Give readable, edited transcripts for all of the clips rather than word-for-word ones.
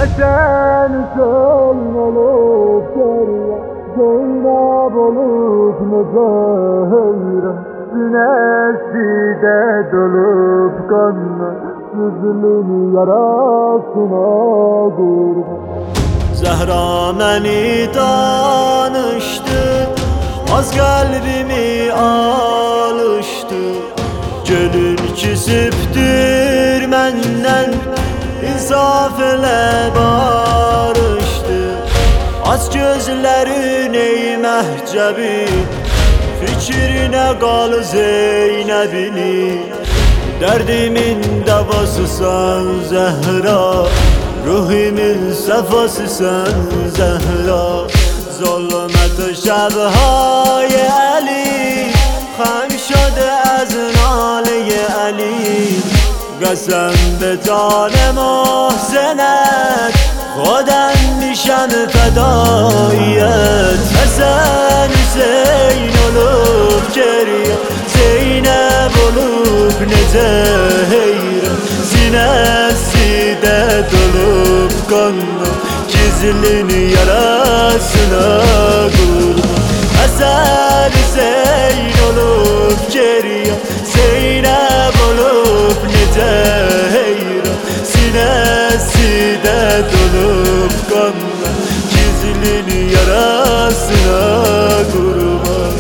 Esen Hüseyin olup geriye, Zeynep olup Müzeyre, sinesi de dolup kanla, yüzünün yarasına kurban. Zehra məni danışdı, az qəlbimi alışdı. Gönül küsübdür məndən, insaf elə barışdı. Az gözlərin ey məhcəbi, fikrinə qal Zeynəbini. Dərdimin davasısan Zəhra, ruhimin sefasısan Zəhra. Zulmət şəbhay Əli, خم شده از ناله علی. قسم به جان محسنت، خودم میشم فدایت. حسن حسین olup geriye, Zeynep olup Nezehre, sinesi de dolup kanla, gizlin yarasına kurban. Hasan Hüseyin olup geriye, Zeynep olup Nezehre, sinesi de dolup kanla, gizlin yarasına kurban.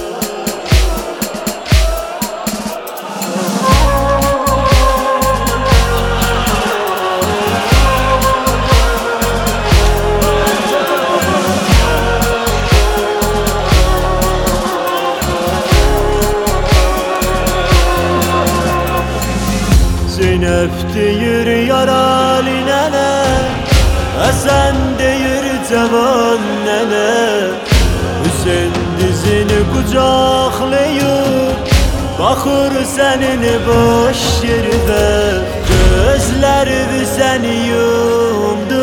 Zeynep deyir yaralı nənə, Həsən deyir cavan nənə. Hüseyin dizini qucaqlayıb, baxır sənin boş yerdə. Gözləri səni yumdu,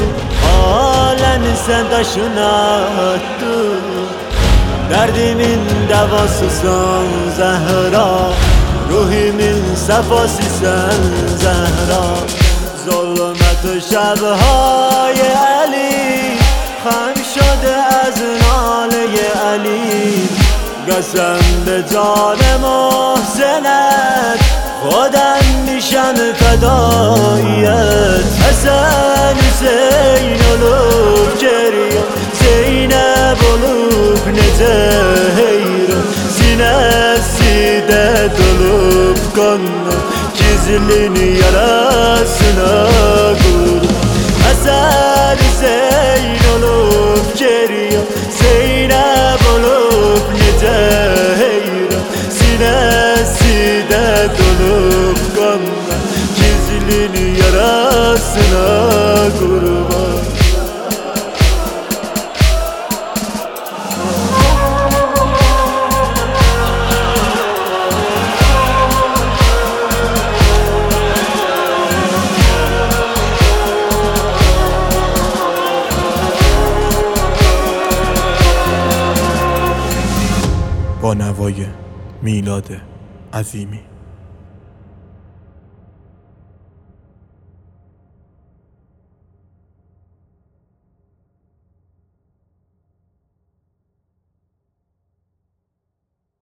aləni sən daşına attı. Dərdimin davasısan Zəhra, ruhimin sefasısan Zəhra. ظلمت شبهای علی، خم شده از ناله علی. قسم به جان محسنت، خودم میشم فدایت. حسن حسین olup geriye, Zeynep olup Nezehre, sinesi de dolup kanla, gizlin yarasına kurban. Hasan Hüseyin olup geriye, Zeynep olup Nezehre, sinesi de dolup kanla, gizlin yarasına kurban. با نوای میلاد عظیمی.